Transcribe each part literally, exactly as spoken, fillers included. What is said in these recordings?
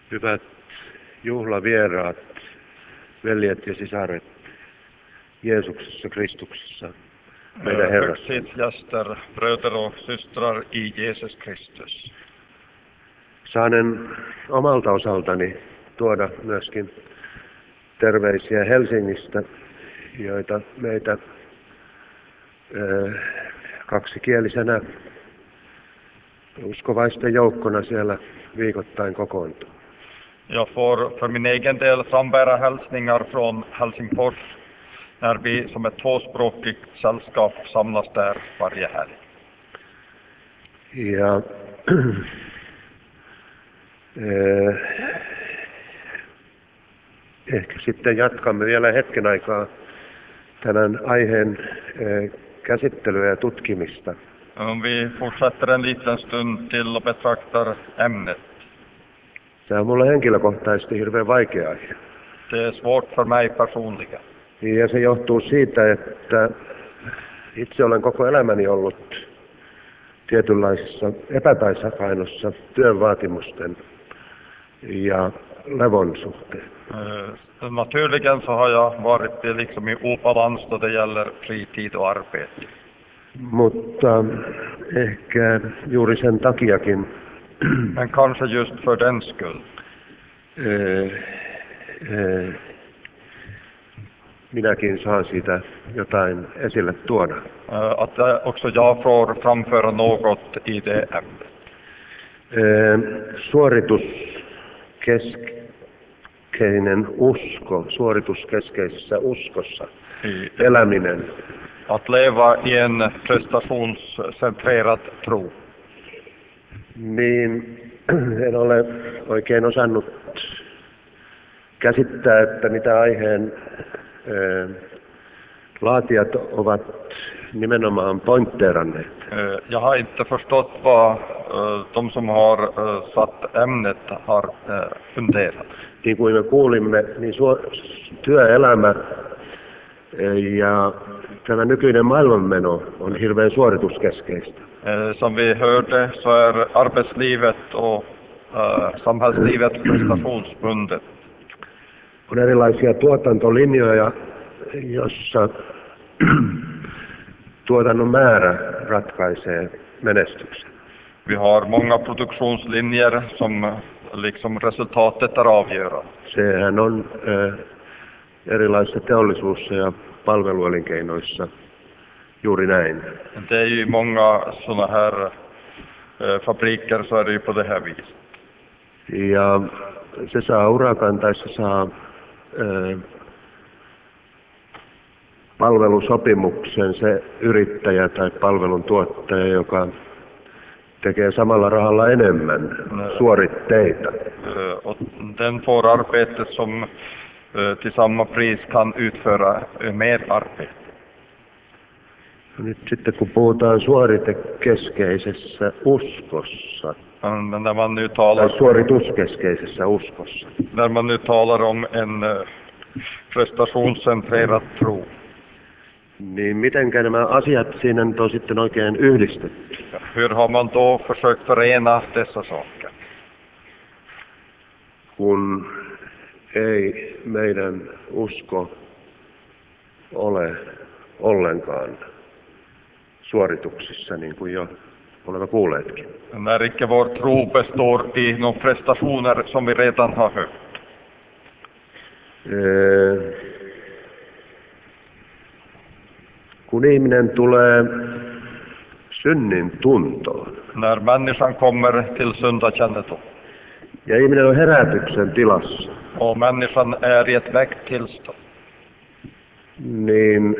Hyvät juhlavieraat, veljet ja sisaret, Jeesuksessa Kristuksessa, meidän Herrassa. Högtidsgäster, bröder och systrar i Jesus Kristus. Saanen omalta osaltani tuoda myöskin terveisiä Helsingistä, joita meitä ö, kaksikielisenä uskovaisten joukkona siellä viikoittain kokoontuu. Jag får för min egen del frambära hälsningar från Helsingfors när vi som ett tvåspråkigt sällskap samlas där varje helg. Ja eh, ehkä sitten jatkamme vielä hetken aikaa tämän aiheen eh, käsittelyä ja tutkimista. Om vi fortsätter en liten stund till och betraktar ämnet. Tämä on mulle henkilökohtaisesti hirveän vaikea aihe. Det är svårt för mig personligen. Ja se johtuu siitä, että itse olen koko elämäni ollut tietynlaisessa epätasapainossa työn vaatimusten ja levon suhteen. Uh, naturligen så har jag varit liksom i obalans då det gäller fritid och arbete. Mutta ehkä juuri sen takiakin Men kanske just för den skull. Eh, eh, minäkin saan siitä jotain esille tuoda. Uh, att uh, också jag får framföra något i det ämnet. Eh, suorituskeskeinen usko, suorituskeskeisessä uskossa I, eläminen. Att leva i en prestationscentrerad tro. Niin en ole oikein osannut käsittää, että mitä aiheen ää, laatijat ovat nimenomaan pointteeranneet. Uh, jag har inte förstått vad uh, de som har uh, satt ämnet har uh, funderat. Niin kuin me kuulimme, niin suo, työelämä ja tämä nykyinen maailmanmeno on hirveän suorituskeskeistä. Uh, som vi hörde så är arbetslivet och uh, samhällslivet prestationsbundet. On erilaisia tuotantolinjoja, jossa tuotannon määrä ratkaisee menestyksen. Vi har många produktionslinjer som liksom resultatet är avgörande. Sehän on äh, erilaisissa teollisuus- ja palveluelinkeinoissa juuri näin. Det är ju många såna här uh, fabriker så är det ju på det här viset. Ja se saa urakan tai se saa äh, palvelusopimuksen se yrittäjä tai palvelun tuottaja, joka tekee samalla rahalla enemmän suoritteita. Uh, och den får arbetet som uh, till samma pris kan utföra uh, mer arbete. Nyt sitten kun puhutaan suoritekeskeisessä uskossa, Men när man nu talar, tai suorituskeskeisessä uskossa, när man nu talar om en uh, prestationscentrerad tro, niin mitenkä nämä asiat siinä nyt on sitten oikein yhdistetty? hur har man då försökt förena dessa saker? Kun ei meidän usko ole ollenkaan suorituksissa, niin kuin jo olemme kuulleetkin. När icke vår tro består i några prestationer som vi redan har hört. Eh, kun ihminen tulee synnin tuntoon, När människan kommer till syndakännedom ja ihminen on herätyksen tilassa, och människan är i ett väckt tillstånd, niin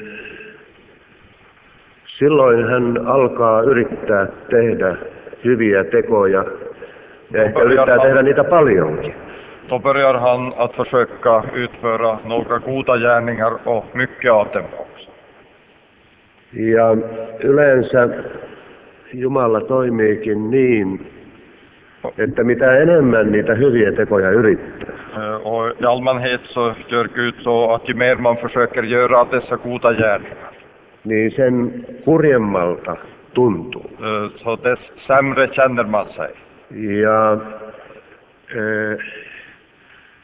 silloin hän alkaa yrittää tehdä hyviä tekoja ja ehkä yrittää tehdä niitä paljonkin. då börjar han att försöka utföra några goda gärningar och mycket av dem också. Ja yleensä Jumala toimiikin niin, että mitä enemmän niitä hyviä tekoja yrittää, Uh, och i allmänhet så gör Gud så att ju mer man försöker göra dessa goda gärningar, niin sen kurjemmalta tuntuu. uh, så dess sämre känner man sig. Ja eh,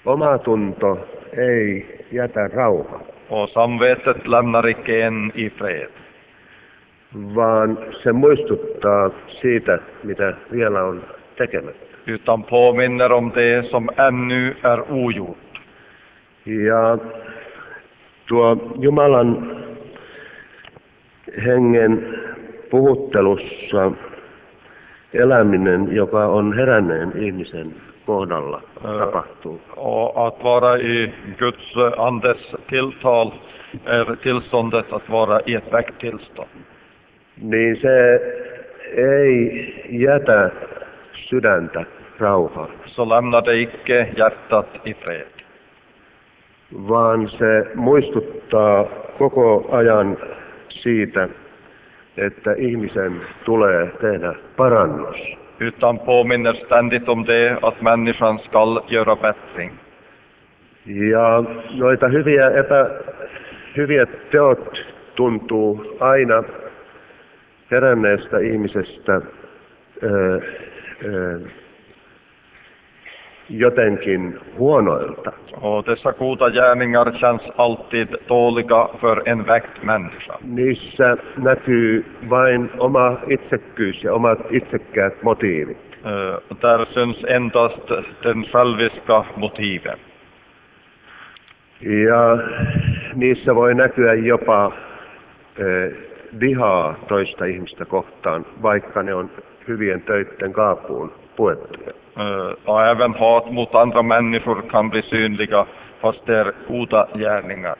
omatunto ei jätä rauhaa, Och samvetet lämnar icke en i fred, vaan se muistuttaa siitä, mitä vielä on tekemättä. utan påminner om det som ännu är ogjort. Ja tuo Jumalan hengen puhuttelussa eläminen, joka on heränneen ihmisen kohdalla, Ö, tapahtuu. Och att vara i Guds andes tilltal är tillståndet att vara i ett väcktillstånd. Niin se ei jätä sydäntä rauhaan, Så lämnar det icke hjärtat i fred, vaan se muistuttaa koko ajan siitä, että ihmisen tulee tehdä parannus. utan påminner ständigt om det att människan skall göra bättring. Ja noita hyviä, epä, hyviä teot tuntuu aina heränneestä ihmisestä ö, ö, jotenkin huonoilta. Och dessa goda gärningar känns alltid dåliga för en väckt människa. Niissä näkyy vain oma itsekkyys ja omat itsekkäät motiivit. Uh, där syns endast den själviska motiven. Ja niissä voi näkyä jopa ö, vihaa toista ihmistä kohtaan, vaikka ne on hyvien töitten kaapuun puettuja. Uh, och även hat mot andra människor kan bli synliga fast det är goda gärningar.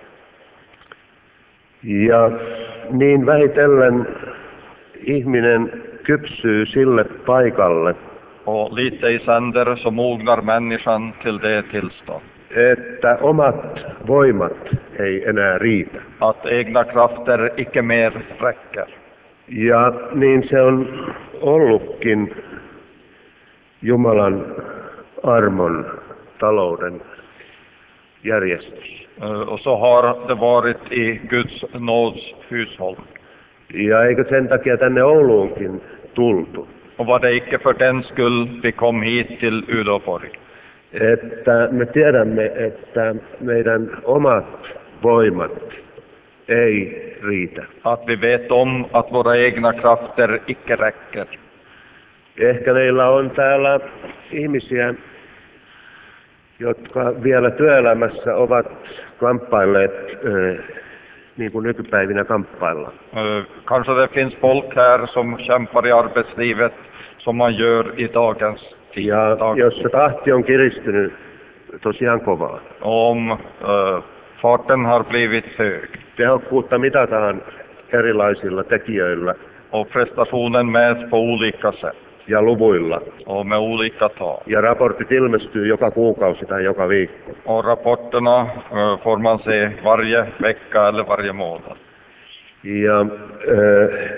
Ja niin vähitellen ihminen kypsyy sille paikalle, Och lite i sänder så mognar människan till det tillstånd. että omat voimat ei enää riitä. Att egna krafter icke mer räcker. Ja niin se on ollutkin Jumalan armon talouden järjestys. Uh, och så har det varit i Guds nåds hushåll. Ja eikö sen takia tänne Ouluunkin tultu, Och var det icke för den skull vi kom hit till Uleåborg. että me tiedämme, että meidän omat voimat ei riitä. Att vi vet om att våra egna krafter icke räcker. Ehkä meillä on täällä ihmisiä, jotka vielä työelämässä ovat kamppailleet eh, niin kuin nykypäivinä kamppaillaan. Uh, kanske det finns folk här som kämpar i arbetslivet som man gör i dagens tid. Ja Dag. jos se tahti on kiristynyt tosiaan kovaa, Om uh, farten har blivit hög tehokkuutta mitataan erilaisilla tekijöillä och prestationen mäts på olika sätt ja luvuilla. och med olika tal. Ja raportit ilmestyy joka kuukausi tai joka viikko. Och rapporterna uh, får man se varje vecka eller varje månad. Ja eh,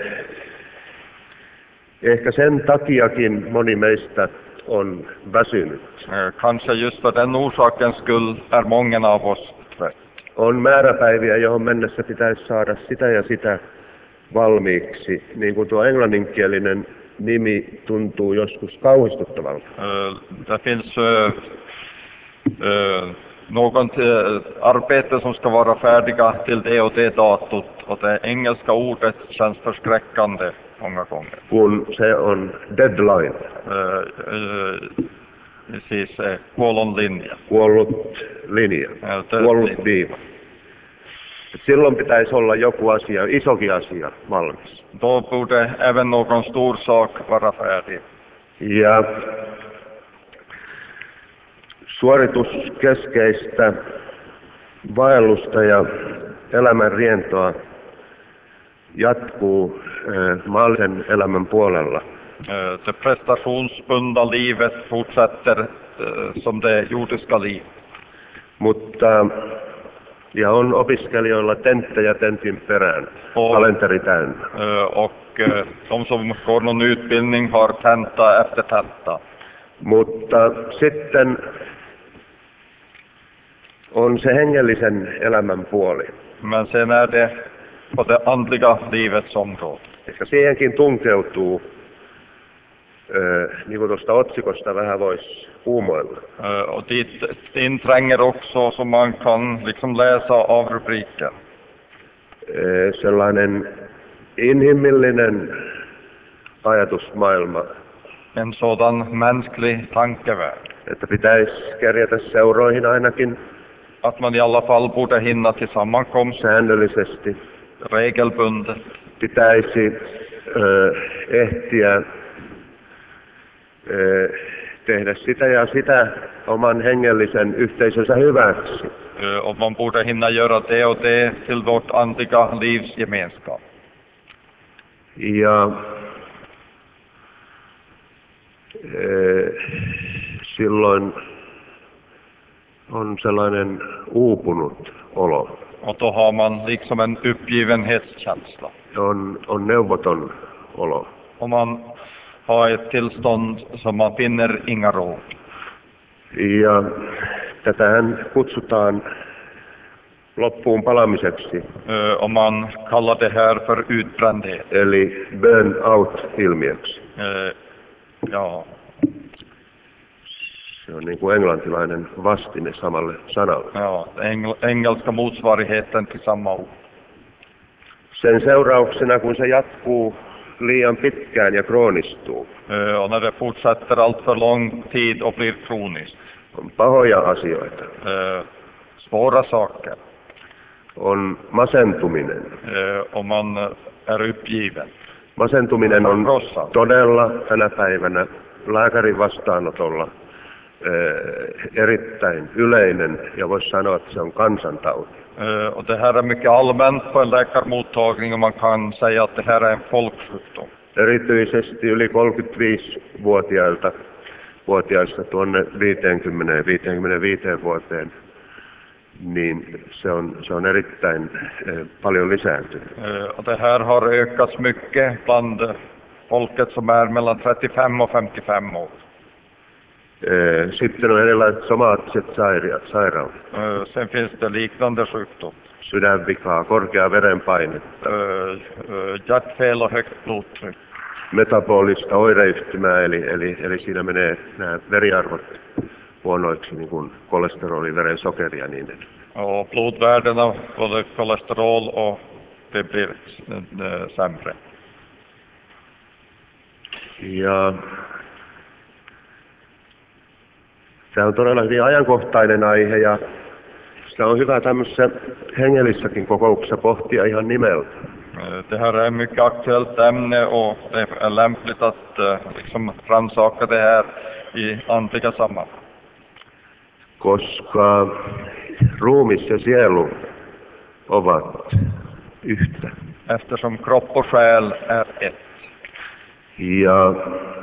ehkä sen takiakin moni meistä on väsynyt. Uh, kanske just för den orsakens skull är många av oss trött. On määräpäiviä, johon mennessä pitäisi saada sitä ja sitä valmiiksi. Niin kuin tuo englanninkielinen nimi tuntuu joskus kauhistuttavalta. Uh, det finns uh, uh, något uh, arbete som ska vara färdiga till det och det datot och det engelska ordet känns förskräckande många gånger. Kun se on deadline, Uh, uh, siis uh, kuollon linja. kuollut linja, Ja, te- kuollut viiva. Et silloin pitäisi olla joku asia, isokin asia valmis. Då borde även någon stor sak vara färdig. Ja suorituskeskeistä vaellusta ja elämän rientoa jatkuu eh, maallisen elämän puolella. Uh, det prestationsbundna livet fortsätter uh, som det jordiska livet. Mutta ja on opiskelijoilla tenttejä tentin perään, Och, kalenteri täynnä. uh, och uh, de som går någon utbildning har tenta efter tenta. Mutta sitten on se hengellisen elämän puoli. Men sen är det på det andliga livets område. Ehkä siihenkin tunkeutuu niin kuin tuosta otsikosta vähän voisi uumoilla. Och dit intränger också som man kan liksom läsa av rubriken. Sellainen inhimillinen ajatusmaailma. En sådan mänsklig tankevärld. Että pitäisi kerjätä seuroihin ainakin. Att man i alla fall borde hinna till sammankomst. Säännöllisesti. Regelbundet. Pitäisi ö, ehtiä ö, tehdä sitä ja sitä oman hengellisen yhteisönsä hyväksi. Och man borde hinna göra det och det till vårt andliga livs gemenskap. Ja ö, silloin on sellainen uupunut olo. Och då har man liksom en uppgivenhetskänsla. On, on neuvoton olo. Och man har ett tillstånd som man finner inga råd. Ja tätähän kutsutaan loppuun palamiseksi. Ö, och man kallar det här för utbrändhet. Eli burn-out-ilmiöksi. Ö, ja. Se on niin kuin englantilainen vastine samalle sanalle. Ja, engel, engelska motsvarigheten till samma ord. Sen seurauksena, kun se jatkuu liian pitkään ja kroonistuu, Ö, och när det fortsätter allt för lång tid och blir kroniskt. on pahoja asioita. Ö, svåra saker. On masentuminen. Ö, och man är uppgiven. Masentuminen on todella tänä päivänä lääkärin vastaanotolla erittäin yleinen ja voisi sanoa, että se on kansantauti. Uh, och det här är mycket allmänt på en läkarmottagning och man kan säga att det här är en folksjukdom. Erityisesti yli kolmekymmentäviisivuotiailta vuotiaista tuonne viisikymmentä viisikymmentäviisi vuoteen, niin se on, se on erittäin eh, paljon lisääntynyt. Uh, och det här har ökats mycket bland folket som är mellan trettiofem och femtiofem år. Sitten on erilaiset somaattiset sairaudet. Uh, sen finns det liknande sjukdom. Sydänvikaa, korkea verenpainetta. Uh, uh, hjärtfel och högt blodtryck. Metabolista oireyhtymää, eli, eli, eli siinä menee nämä veriarvot huonoiksi, niin kuin kolesteroli, verensokeri ja niin edelleen. Och blodvärdena, både kolesterol och det blir uh, sämre. Ja tämä on todella hyvin ajankohtainen aihe ja sitä on hyvä tämmöisessä hengellissäkin kokouksessa pohtia ihan nimeltä. Det här är ett mycket aktuellt ämne och det är lämpligt att uh, liksom rannsaka det här i andliga sammanhang. Koska ruumis ja sielu ovat yhtä. Eftersom kropp och själ är ett. Ja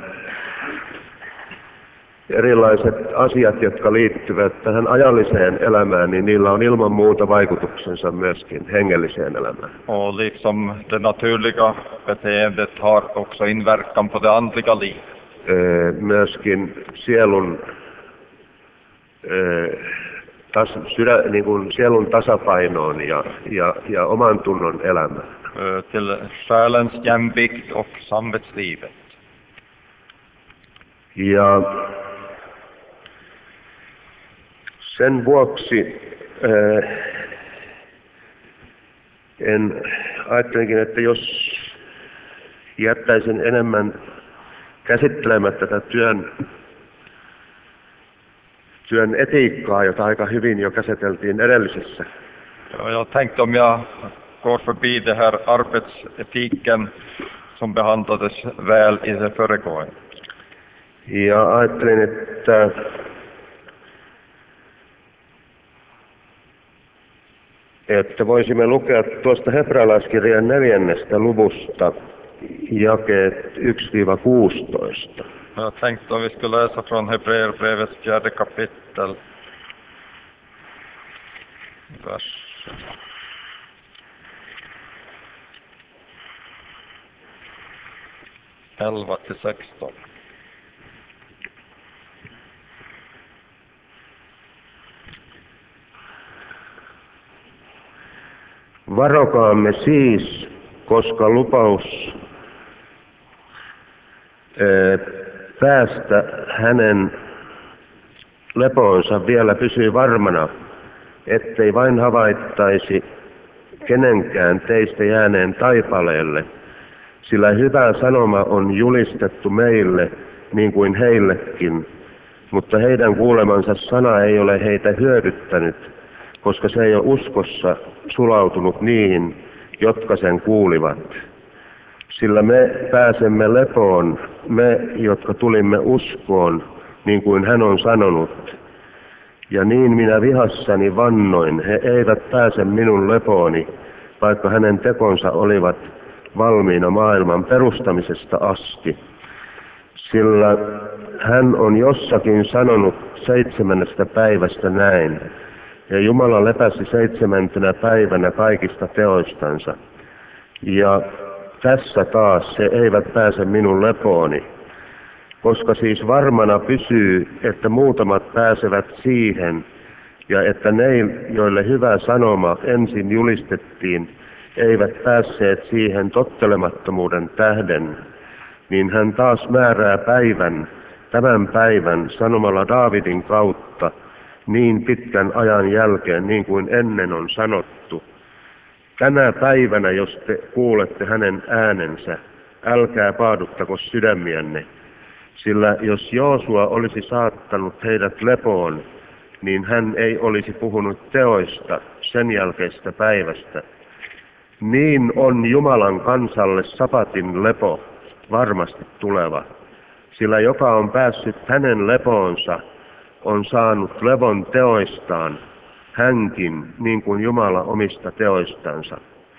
erilaiset asiat, jotka liittyvät tähän ajalliseen elämään, niin niillä on ilman muuta vaikutuksensa myöskin hengelliseen elämään. Och liksom det naturliga beteendet har också inverkan på det andliga livet. Myöskin sielun, tas, sydä, niin kuin sielun tasapainoon ja, ja, ja oman tunnon elämään. Till själens jämvikt och samvetslivet. Ja sen vuoksi äh, en ajattelinkin, että jos jättäisin enemmän käsittelemättä tätä työn, työn etiikkaa, jota aika hyvin jo käsiteltiin edellisessä. Ja, jag tänkte om jag går förbi det här arbetsetiken som behandlades väl i det föregående. Ja ajattelin, että että voisimme lukea tuosta hebrealaiskirjan neljännestä luvusta jakeet yksi kuusitoista. Jag tänkte om vi skulle läsa från Hebreerbrevets fjärde kapitel, vers elva till sexton. Varokaamme siis, koska lupaus päästä hänen lepoonsa vielä pysyy varmana, ettei vain havaittaisi kenenkään teistä jääneen taipaleelle, sillä hyvä sanoma on julistettu meille niin kuin heillekin, mutta heidän kuulemansa sana ei ole heitä hyödyttänyt, koska se ei ole uskossa sulautunut niihin, jotka sen kuulivat. Sillä me pääsemme lepoon, me, jotka tulimme uskoon, niin kuin hän on sanonut. Ja niin minä vihassani vannoin, he eivät pääse minun lepooni, vaikka hänen tekonsa olivat valmiina maailman perustamisesta asti. Sillä hän on jossakin sanonut seitsemännestä päivästä näin, ja Jumala lepäsi seitsemäntenä päivänä kaikista teoistansa. Ja tässä taas he eivät pääse minun lepooni, koska siis varmana pysyy, että muutamat pääsevät siihen, ja että ne, joille hyvä sanoma ensin julistettiin, eivät päässeet siihen tottelemattomuuden tähden, niin hän taas määrää päivän, tämän päivän sanomalla Daavidin kautta niin pitkän ajan jälkeen, niin kuin ennen on sanottu. Tänä päivänä, jos te kuulette hänen äänensä, älkää paaduttako sydämiänne, sillä jos Joosua olisi saattanut heidät lepoon, niin hän ei olisi puhunut teoista sen jälkeistä päivästä. Niin on Jumalan kansalle sapatin lepo varmasti tuleva, sillä joka on päässyt hänen lepoonsa, on saanut levon teoistaan, hänkin niin kuin Jumala omista teoistansa.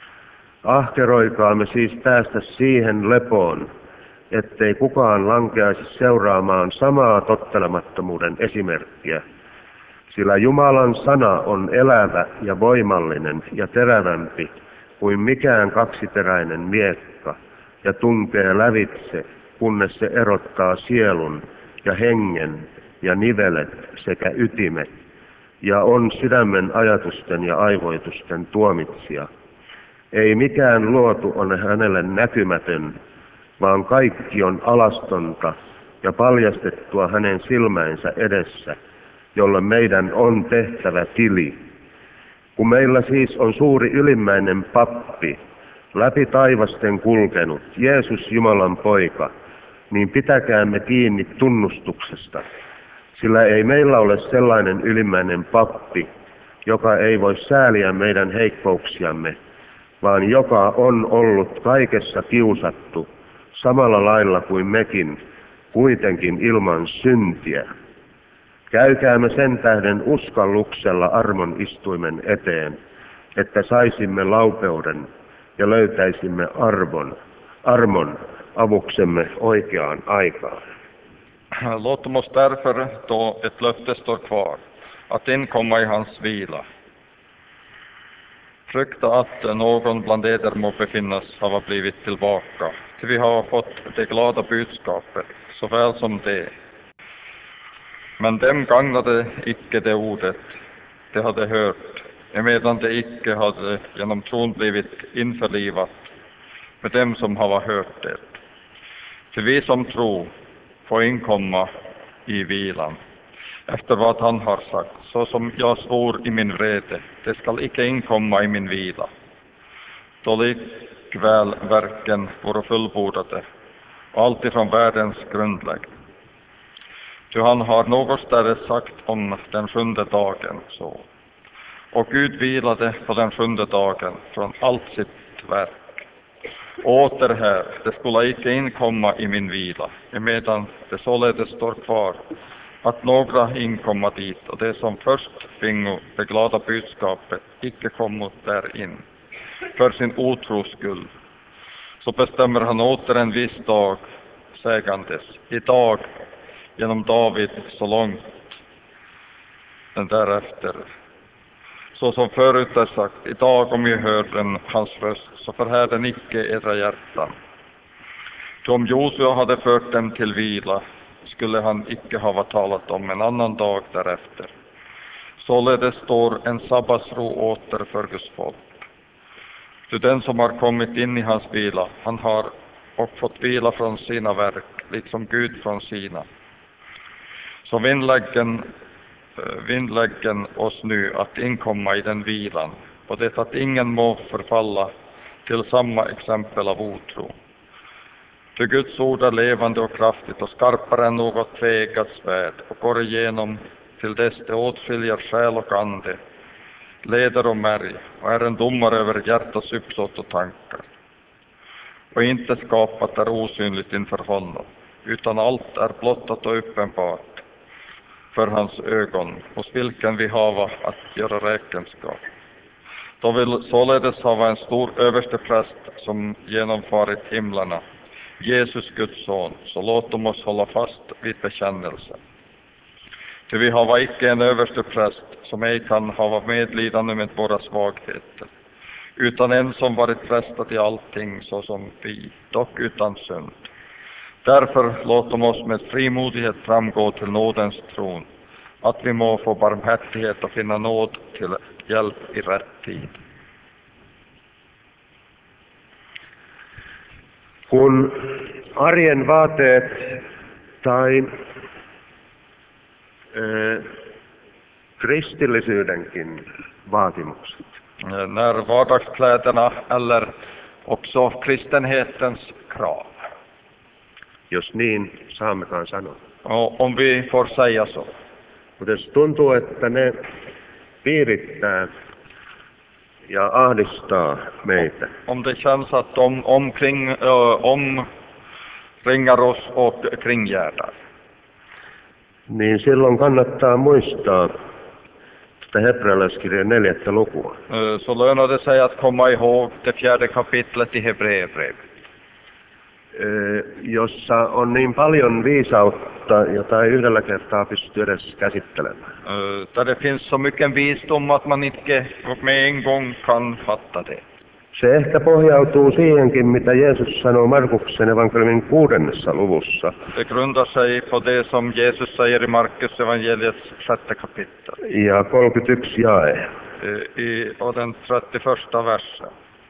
Ahkeroikaamme siis päästä siihen lepoon, ettei kukaan lankeaisi seuraamaan samaa tottelemattomuuden esimerkkiä, sillä Jumalan sana on elävä ja voimallinen ja terävämpi kuin mikään kaksiteräinen miekka, ja tunkee lävitse, kunnes se erottaa sielun ja hengen ja nivelet sekä ytimet, ja on sydämen ajatusten ja aivoitusten tuomitsija. Ei mikään luotu ole hänelle näkymätön, vaan kaikki on alastonta ja paljastettua hänen silmäinsä edessä, jolle meidän on tehtävä tili. Kun meillä siis on suuri ylimmäinen pappi, läpi taivasten kulkenut, Jeesus Jumalan poika, niin pitäkäämme kiinni tunnustuksesta, sillä ei meillä ole sellainen ylimmäinen pappi, joka ei voi sääliä meidän heikkouksiamme, vaan joka on ollut kaikessa kiusattu, samalla lailla kuin mekin, kuitenkin ilman syntiä. Käykäämme sen tähden uskalluksella armon istuimen eteen, että saisimme laupeuden ja löytäisimme arvon, armon avuksemme oikeaan aikaan. Låt oss därför då ett löfte står kvar, att inkomma i hans vila. Frukta att någon bland eder må befinnas hava blivit tillbaka, till vi har fått det glada budskapet, såväl som det. Men dem gagnade icke det ordet de hade hört, emedan de icke hade genom tron blivit införlivat med dem som hava hört det. För vi som tror får inkomma i vilan, efter vad han har sagt, så som jag svor i min vrede, det skall icke inkomma i min vila. Då likväl verken vore fullbordade, och allt ifrån världens grundlägg. Ty han har något större sagt om den sjunde dagen så. Och Gud vilade på den sjunde dagen från allt sitt verk. Åter här, det skulle icke inkomma i min vila, emedan det således står kvar att några inkomma dit, och det som först fingo det glada budskapet icke kommo därin för sin otros skull. Så bestämmer han åter en viss dag, sägandes, idag genom David så långt den därefter. Så som förut är sagt, idag om jag hör den, hans röst, så förhärden icke era hjärtan. Ty om Josua hade fört dem till vila, skulle han icke ha talat om en annan dag därefter. Således står en sabbatsro åter för Guds folk. Ty den som har kommit in i hans vila, han har och fått vila från sina verk, liksom Gud från sina. Så vinnläggen, vinnläggen oss nu att inkomma i den vilan, och det att ingen må förfalla till samma exempel av otro. För Guds ord är levande och kraftigt och skarpare än något tveeggat svärd och går igenom till dess det åtskiljer själ och ande, leder och märg, och är en domare över hjärtats uppsåt och tankar. Och inte skapat är osynligt inför honom, utan allt är blottat och uppenbart för hans ögon, hos vilken vi hava att göra räkenskap. Då vill således hava en stor överstepräst som genomfarit himlarna, Jesus Guds son, så låt dem oss hålla fast vid bekännelsen. Ty vi hava icke en överstepräst som ej kan hava medlidande med våra svagheter, utan en som varit frestad i allting såsom vi, dock utan synd. Därför låt dem oss med frimodighet framgå till nådens tron, att vi må få barmhärtighet och finna nåd till hjälp i rätt tid. Kun arjen vaateet tai äh, kristillisyydenkin vaatimukset När vardagskläderna eller också kristenhetens krav, jos niin saammekaan sanoa. och om vi får säga så, Mutta jos tuntuu, että ne piirittää ja ahdistaa meitä, om det känns att de omkring, äh, omringar oss och kringgärdar, niin silloin kannattaa muistaa tätä hebrealaiskirjan neljättä lukua. äh, så lönar det sig att komma ihåg det fjärde kapitlet i Hebreerbrevet, Ö, jossa on niin paljon viisautta, jota ei yhdellä kertaa pysty edes käsittelemään. äh, där det finns så mycket visdom att man inte med en gång kan fatta det. Se ehkä pohjautuu siihenkin, mitä Jeesus sanoo Markuksen evankeliumin kuudennessa luvussa. Det grundar sig på det som Jesus säger i Markus evangeliets sjätte kapitel, Ja kolmekymmentäyksi jae. äh, i och den trettioförsta versen.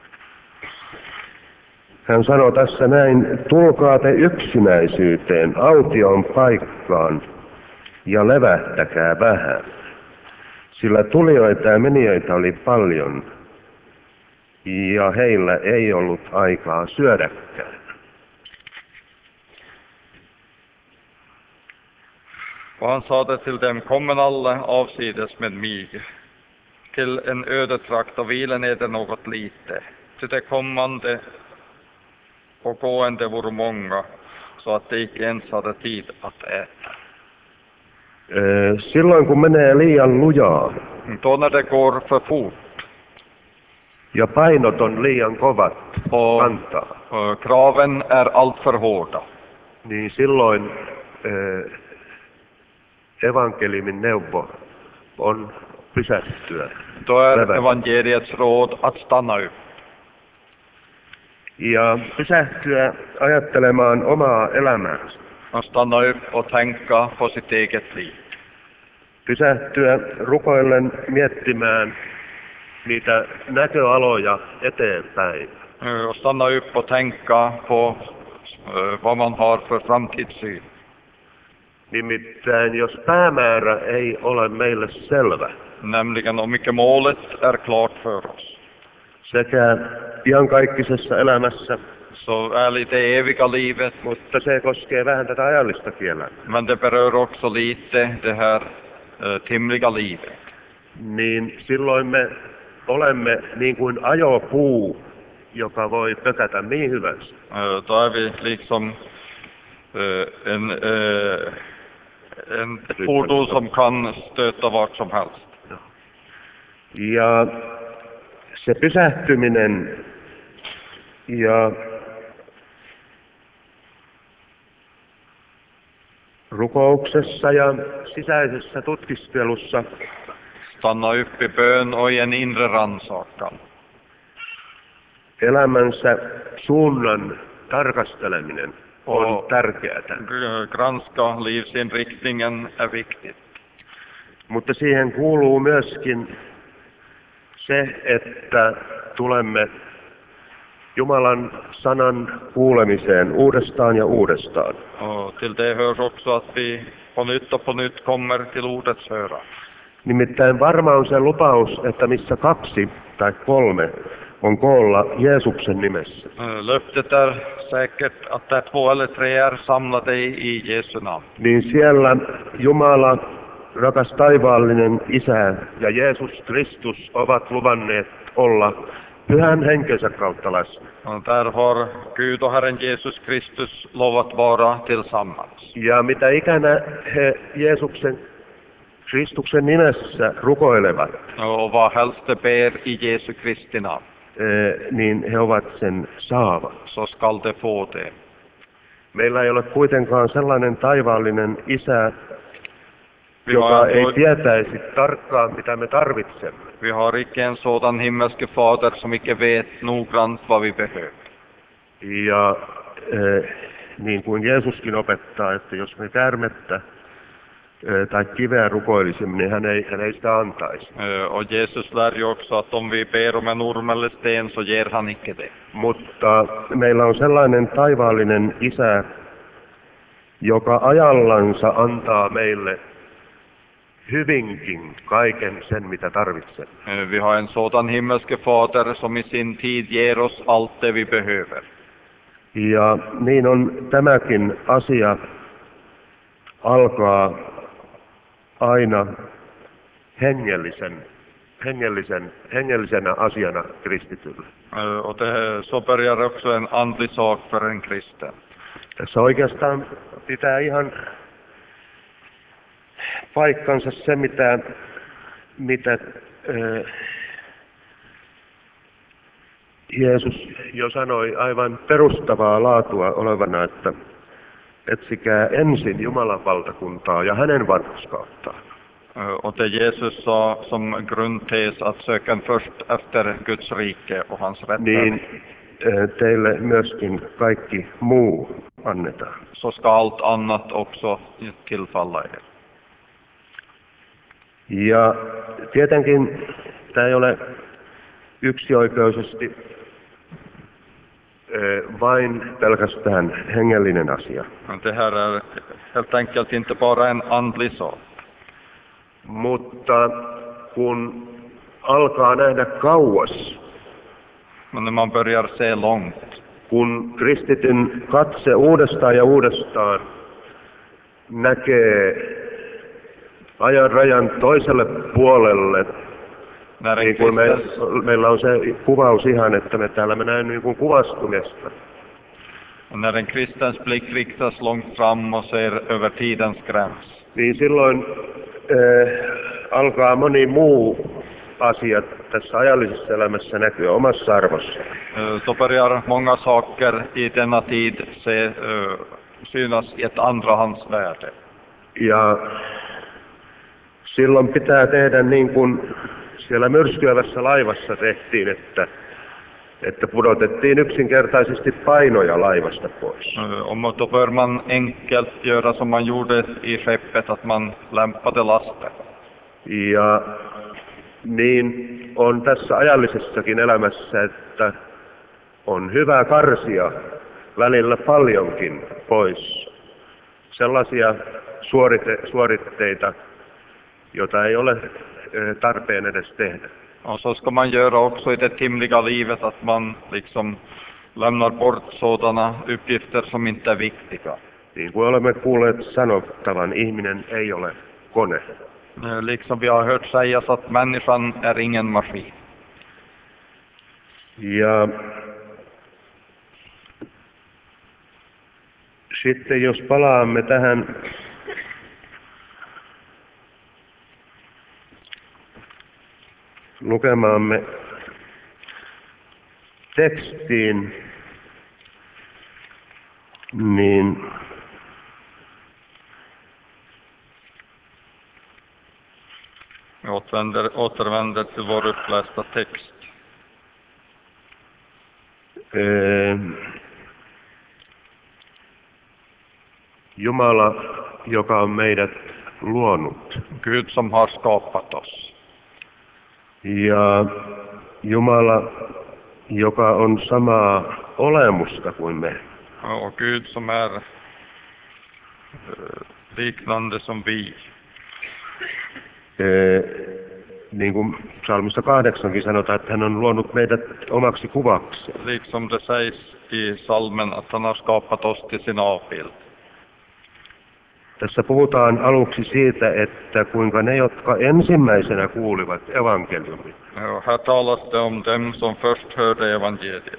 Hän sanoo tässä näin, tulkaa te yksinäisyyteen, autioon paikkaan ja levähtäkää vähän. Sillä tulijoita ja menijöitä oli paljon ja heillä ei ollut aikaa syödäkään. Och han sade till dem, kommen alla avsides med mig till en ödetrakt och vilen eder något lite, till det kommande och gående vore många, så att de icke ens hade tid att äta. Ö, Silloin kun menee liian lujaa Då när det går för fort ja painot on liian kovat och kantaa, äh, kraven är alltför hårda, niin silloin ö, evankeliumin neuvo on pysähtyä. då är Levätä. evangeliets råd att stanna upp. Ja pysähtyä ajattelemaan omaa elämäänsä. Att stanna upp och tänka på sitt eget liv. Pysähtyä rukoillen miettimään niitä näköaloja eteenpäin. Äh, Och stanna upp och tänka på äh, vad man har för framtidssyn. Nimittäin jos päämäärä ei ole meille selvä, Nämligen om mycket målet är klart för oss, sekä iankaikkisessa elämässä, så är det det eviga livet, mutta se koskee vähän tätä ajallistakin elämää, men det berör också lite det här äh, timliga livet. niin silloin me olemme niin kuin ajopuu, joka voi pökätä mihin hyvänsä. Äh, Då är vi liksom äh, en, äh, en ett fordon som kan stöta vart som helst. Ja se pysähtyminen ja rukouksessa ja sisäisessä tutkiskelussa Stanna upp i bön och i en inre rannsakan. elämänsä suunnan tarkasteleminen on Och tärkeää. g- granska livsinriktningen är viktigt. Mutta siihen kuuluu myöskin se, että tulemme Jumalan sanan kuulemiseen uudestaan ja uudestaan. Och till det hörs också att vi på nytt och på nytt kommer till ordets höra. Nimittäin varma on se lupaus, että missä kaksi tai kolme on koolla Jeesuksen nimessä, Eh, Löftet är säkert att där två eller tre är samlade i i Jesu namn. niin siellä Jumala, rakas taivaallinen Isä ja Jeesus Kristus ovat luvanneet olla pyhän henkensä kautta läsnä. Och där har Gud och Herren Jesus Kristus lovat vara tillsammans. Ja mitä ikänä he Jeesuksen Kristuksen nimessä rukoilevat, Och vad helst de ber i Jesu Kristi namn, eh, niin he ovat sen saavat. så skall de få det. Meillä ei ole kuitenkaan sellainen taivaallinen Isä, Vi joka har, ei ändå, tietäisi tarkkaan, mitä me tarvitsemme. vi har icke en sådan himmelske fader som icke vet noggrant vad vi behöver. Ja eh, niin kuin Jeesuskin opettaa, että jos me käärmettä eh, tai kiveä rukoilisimme, niin hän ei, hän ei sitä antaisi. Eh, Och Jesus lär ju också att om vi ber om en orm eller sten så ger han icke det. Mutta meillä on sellainen taivaallinen Isä, joka ajallansa antaa meille hyvinkin kaiken sen, mitä tarvitsemme. Eh, Vi har en sådan himmelske fader som i sin tid ger oss allt det vi behöver. Ja niin on tämäkin asia alkaa aina hengellisen, hengellisen, hengellisenä asiana kristitylle. Eh, Och det så börjar också en andlig sak för en kristen. Tässä oikeastaan pitää ihan paikkansa se, mitä, mitä äh, Jeesus jo sanoi aivan perustavaa laatua olevana, että etsikää ensin Jumalan valtakuntaa ja hänen vanhurskauttaan. Eh, Och det Jesus sa som grundtes att söka först efter Guds rike och hans Niin rättfärdighet, äh, teille myöskin kaikki muu annetaan. så ska allt annat också tillfalla er. Ja tietenkin tämä ei ole yksioikoisesti äh, vain pelkästään hengellinen asia. Men det här är helt enkelt inte bara en andlig sak. Mutta kun alkaa nähdä kauas, Men när man börjar se långt, kun kristityn katse uudestaan ja uudestaan näkee ajan rajan toiselle puolelle, när en niin kuin me, kristens, meillä on se kuvaus ihan, että me täällä me näemme niin kuin kuvastumista. när en kristens blick riktas långt fram och ser över tidens gräns, Niin silloin äh, alkaa moni muu asia tässä ajallisessa elämässä näkyä omassa arvossa. eh, då börjar många saker i denna tid se, eh, synas i ett andrahandsvärde. Ja silloin pitää tehdä niin kuin siellä myrskyävässä laivassa tehtiin, että, että pudotettiin yksinkertaisesti painoja laivasta pois. Eh, Och då bör man enkelt göra som man gjorde i skeppet, att man lämpade lasten. Ja niin on tässä ajallisessakin elämässä, että on hyvä karsia välillä paljonkin pois sellaisia suorite, suoritteita, joita ei ole eh, tarpeen edes tehdä. Och så ska man göra också i det himliga livet, att man liksom lämnar bort sådana uppgifter som inte är viktiga. Niin kuin olemme kuulleet sanottavan, ihminen ei ole kone. Eh, Liksom vi har hört sägas att människan är ingen maskin. Ja sitten jos palaamme tähän lukemaamme tekstiin, niin Vi återvänder, återvänder till vår upplästa text. eh, Jumala, joka on meidät luonut, Gud som har skapat oss. ja Jumala, joka on samaa olemusta kuin me. Och Gud som är eh, liknande som vi. Eh, niin kuin psalmissa kahdeksankin sanotaan, että hän on luonut meidät omaksi kuvaksi. Liksom det sägs i salmen att han har skapat oss till sin avbild. Tässä puhutaan aluksi siitä, että kuinka ne, jotka ensimmäisenä kuulivat evankeliumin, Och här talas det om dem som först hörde evangeliet.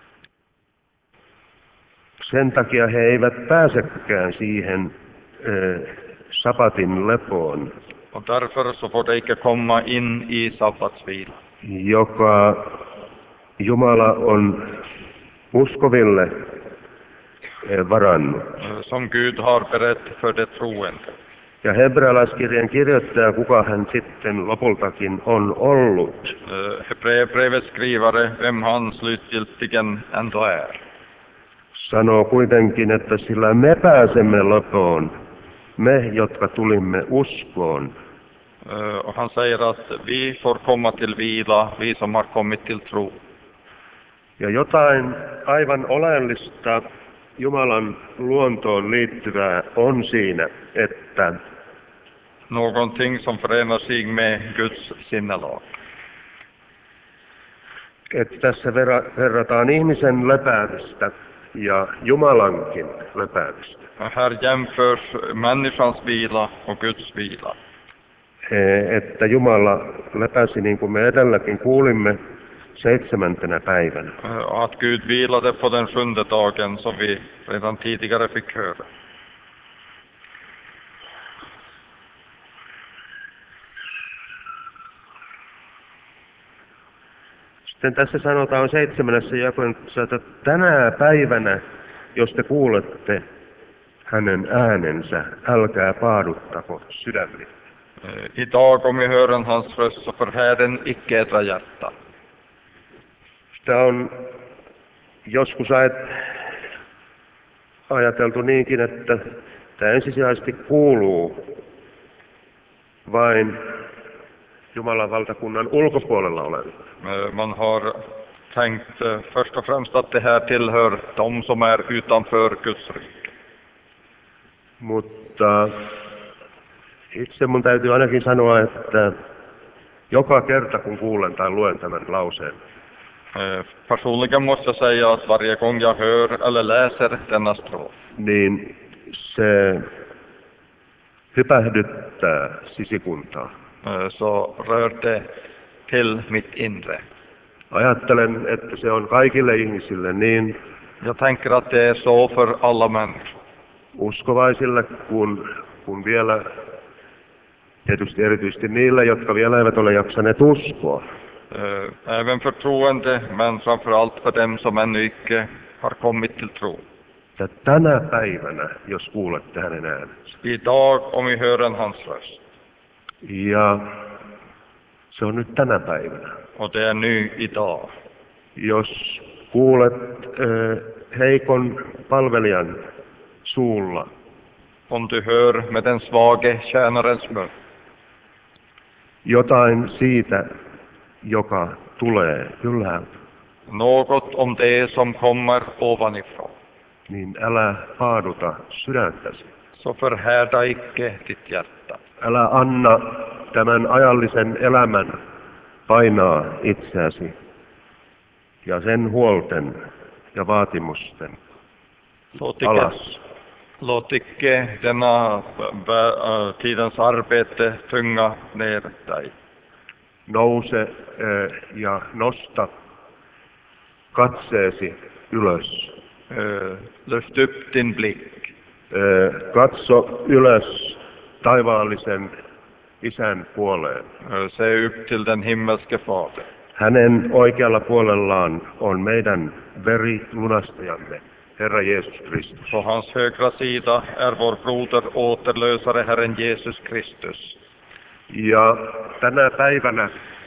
sen takia he eivät pääsekään siihen eh, sabatin lepoon, Och därför så får de icke komma in i sabbatsvila. joka Jumala on uskoville eh, varannut. eh, Som Gud har berett för de troende. Ja hebrealaiskirjan kirjoittaja, kuka hän sitten lopultakin on ollut, Eh, Hebreerbrevets skrivare, vem han slutgiltigen ändå är. sanoo kuitenkin, että sillä me pääsemme lepoon, me, jotka tulimme uskoon. Eh, Och han säger att vi får komma till vila, vi som har kommit till tro. Ja jotain aivan oleellista Jumalan luontoon liittyvää on siinä, että Någonting som förenar sig med Guds sinnelag. että tässä verra- verrataan ihmisen lepäämistä ja Jumalankin lepäämistä. Här jämförs människans vila och Guds vila. Eh, Että Jumala lepäsi, niin kuin me edelläkin kuulimme, seitsemäntenä päivänä. Eh, Att Gud vilade på den sjunde dagen som vi redan tidigare fick höra. Sitten tässä sanotaan seitsemännessä jakeessa, että tänä päivänä, jos te kuulette hänen äänensä, älkää paaduttako sydämiä. Eh, Idag om vi hör hans röst så förhärden icke edra hjärta. Sitä on joskus ajat- ajateltu niinkin, että tämä ensisijaisesti kuuluu vain Jumalan valtakunnan ulkopuolella oleville. Eh, Man har tänkt eh, först och främst att det här tillhör de som är utanför Guds rike. Mutta itse mun täytyy ainakin sanoa, että joka kerta kun kuulen tai luen tämän lauseen, Eh, Personligen måste jag säga att varje gång jag hör eller läser denna strof niin se hypähdyttää sisikuntaa. eh, så rör det till mitt inre. Ajattelen, että se on kaikille ihmisille, niin Jag tänker att det är så för alla människor. uskovaisille kuin, kuin vielä tietysti erityisesti niille, jotka vielä eivät ole jaksaneet uskoa. Eh, Även för troende, men framförallt för dem som ännu icke har kommit till tro. Että tänä päivänä, jos kuulette hänen äänensä. Idag om vi hör en hans röst. Ja se on nyt tänä päivänä. Och det är nu idag. Jos kuulet äh, heikon palvelijan suulla, Om du hör med den svage tjänarens mun. jotain siitä, joka tulee ylhäältä, Något om det som kommer ovanifrån. niin älä paaduta sydäntäsi. Så förhärda icke ditt hjärta. Älä anna tämän ajallisen elämän painaa itseäsi ja sen huolten ja vaatimusten Låt icke, alas. låt icke denna vä- äh, tidens arbete tynga ner dig. Nouse äh, ja nosta katseesi ylös. Eh, Lyft upp din blick. Äh, Katso ylös taivaallisen Isän puoleen. Eh, Se upp till den himmelske Fader. Hänen oikealla puolellaan on meidän verilunastajamme, Herra Jeesus Kristus. På hans högra sida är vår broder återlösare Herren Jesus Kristus. Ja tänä päivänä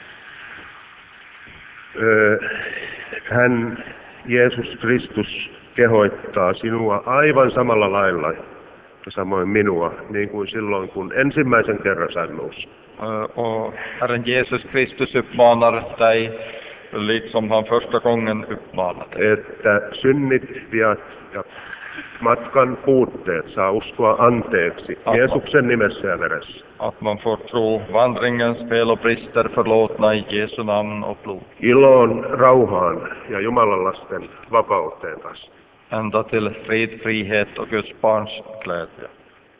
ö, hän, Jeesus Kristus, kehoittaa sinua aivan samalla lailla ja samoin minua, niin kuin silloin kun ensimmäisen kerran sain uskoa. Eh, Och Herren Jesus Kristus uppmanar dig liksom han första gången uppmanade. Että synnit, viat ja matkan puutteet saa uskoa anteeksi Jeesuksen nimessä ja veressä. Att man får tro vandringens fel och brister förlåtna i Jesu namn och blod. Iloon, rauhaan ja Jumalan lasten vapauteen asti. Ända till frid, frihet och Guds barns glädje.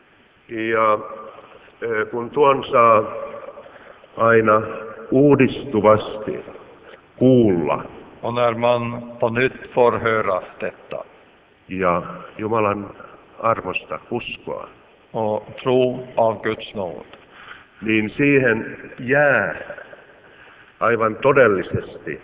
Ja kun tuon saa aina uudistuvasti kuulla. Och när man på nytt får höra detta. Ja Jumalan armosta uskoa. Och tro av Guds nåd. Niin siihen jää aivan todellisesti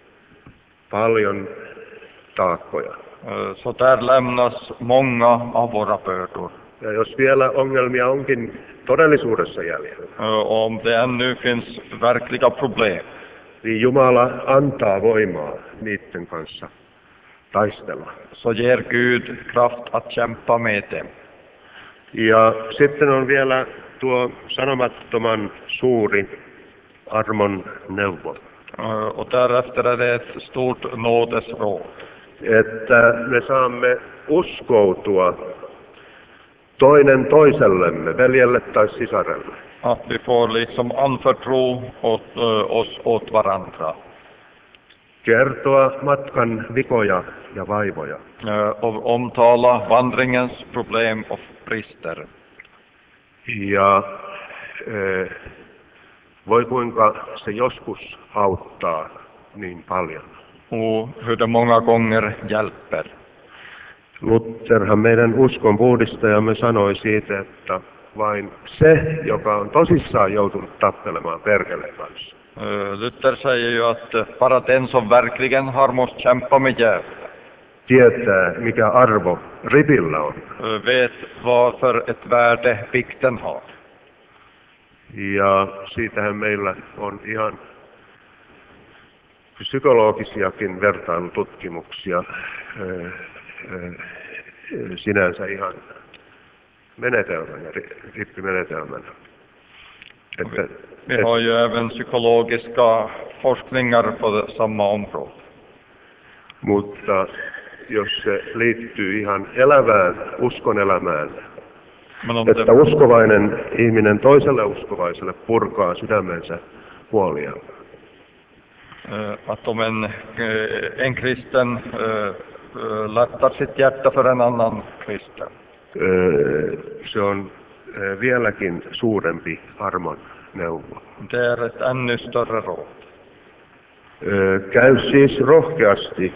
paljon taakkoja. Så där lämnas många av våra bördor. Ja jos vielä ongelmia onkin todellisuudessa jäljellä. Om det ännu finns verkliga problem. Niin Jumala antaa voimaa niiden kanssa taistella. Så ger Gud kraft att kämpa med dem. Ja sitten on vielä tuo sanomattoman suuri armon neuvo. Och därefter är det ett stort nådesråd. Että me saamme uskoutua toinen toisellemme, veljelle tai sisarelle. Att vi får liksom anförtro åt, oss åt varandra. Kertoa matkan vikoja ja vaivoja. Och omtala vandringens problem och brister. Ja eh, voi kuinka se joskus auttaa niin paljon. Och hur det många gånger hjälper. Lutherhan meidän uskon puhdistajamme sanoi siitä, että vain se, joka on tosissaan joutunut tappelemaan perkeleen kanssa. Luther säger ju att bara den som verkligen har måste kämpa med djävulen tietää, mikä arvo ripillä on. Vet vad för ett värde vikten har. Ja siitähän meillä on ihan psykologisiakin vertailututkimuksia sinänsä ihan menetelmänä, rippimenetelmänä. Että, Vi har ju även psykologiska forskningar på samma område. Mutta jos se liittyy ihan elävään uskon elämään, että uskovainen ihminen toiselle uskovaiselle purkaa sydämensä huolia. Att om en, en kristen lättar sitt hjärta för en annan kristen. Se on vieläkin suurempi armon neuvo. Det är ett ännu större råd. Käy siis rohkeasti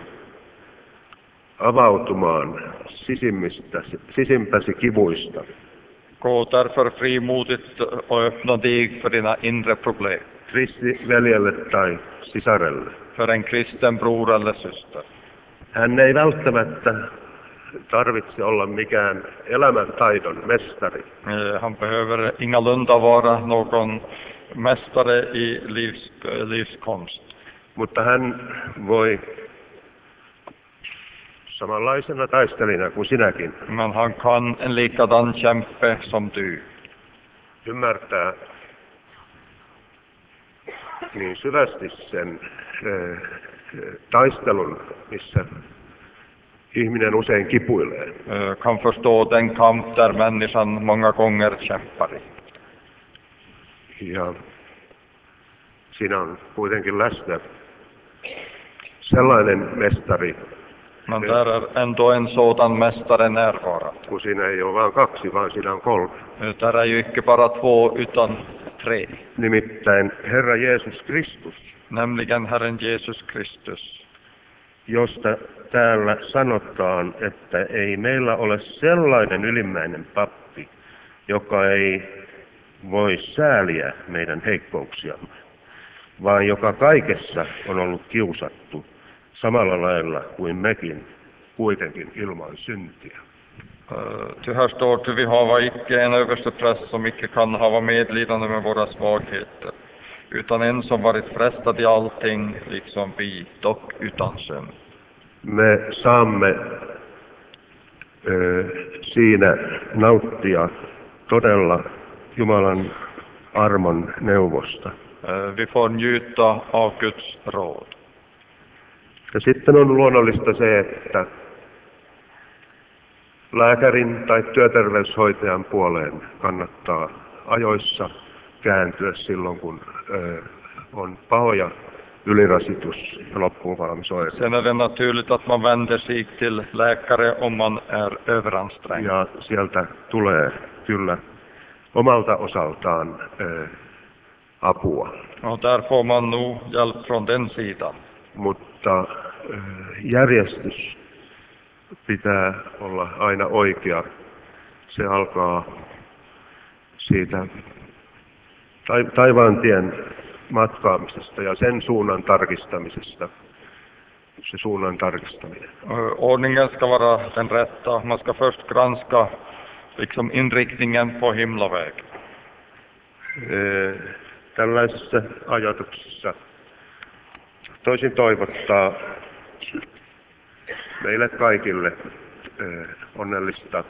avautumaan sisimmistä, sisimpäsi kivuista. Gå därför frimodigt och öppna dig för dina inre problem. Kristi veljelle tai sisarelle. För en kristen bror eller syster. Hän ei välttämättä tarvitse olla mikään elämäntaidon mestari. Han behöver ingalunda vara någon mästare i livs, livskonst. Mutta hän voi samanlaisena taistelina kuin sinäkin. Men han kan en likadan kämpe som du. Ymmärtää niin syvästi sen äh, taistelun, missä ihminen usein kipuilee. Kan förstå den kamp där människan många gånger kämpar. Ja siinä on kuitenkin läsnä sellainen mestari. Men där är ändå en sådan mästare närvarande. Kun siinä ei ole vain kaksi, vaan siinä on kolme. Där är ju inte bara två utan tre. Nimittäin Herra Jeesus Kristus. Nämligen Herren Jesus Kristus. Josta täällä sanotaan, että ei meillä ole sellainen ylimmäinen pappi, joka ei voi sääliä meidän heikkouksiamme, vaan joka kaikessa on ollut kiusattu samalla lailla kuin mekin, kuitenkin ilman syntiä. Ty här står det, vi har icke en överstepräst som icke kan hava medlidande med våra svagheter, utan en som varit frestad i allting, liksom vi, dock utan synd. Me saamme ö, siinä nauttia todella Jumalan armon neuvosta. Vi får njuta av Guds råd. Ja sitten on luonnollista se, että lääkärin tai työterveyshoitajan puoleen kannattaa ajoissa kääntyä silloin, kun ö, on pahoja ylirasitus- ja loppuun valmis oireita. Sen är det naturligt att man vänder sig till läkare om man är överansträngd. Ja sieltä tulee kyllä omalta osaltaan ö, apua. Och där får man nog hjälp från den sidan. Mutta ö, järjestys pitää olla aina oikea. Se alkaa siitä taivaan tien matkaamisesta ja sen suunnan tarkistamisesta. Se suunnan tarkistaminen. Ordningen ska vara den rätta. Man ska först granska liksom inriktningen på himlaväg. Tällaisessa ajatuksessa toisin toivottaa meille kaikille onnellista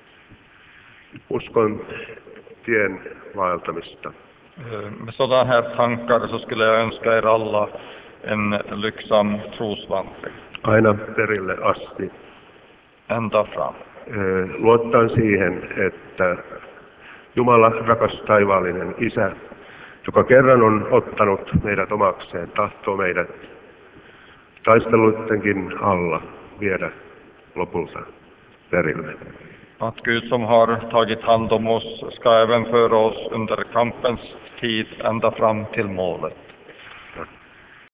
uskon tien vaeltamista. Med sådana här tankar så skulle jag önska er alla en lycksam trosvandring. Aina perille asti. Ända fram. Luottaen siihen, että Jumala, rakas taivaallinen Isä, joka kerran on ottanut meidät omakseen, tahtoo meidät taisteluittenkin alla viedä lopulta perille. Att Gud som har tagit hand om oss ska även föra oss under kampens tid ända fram till målet.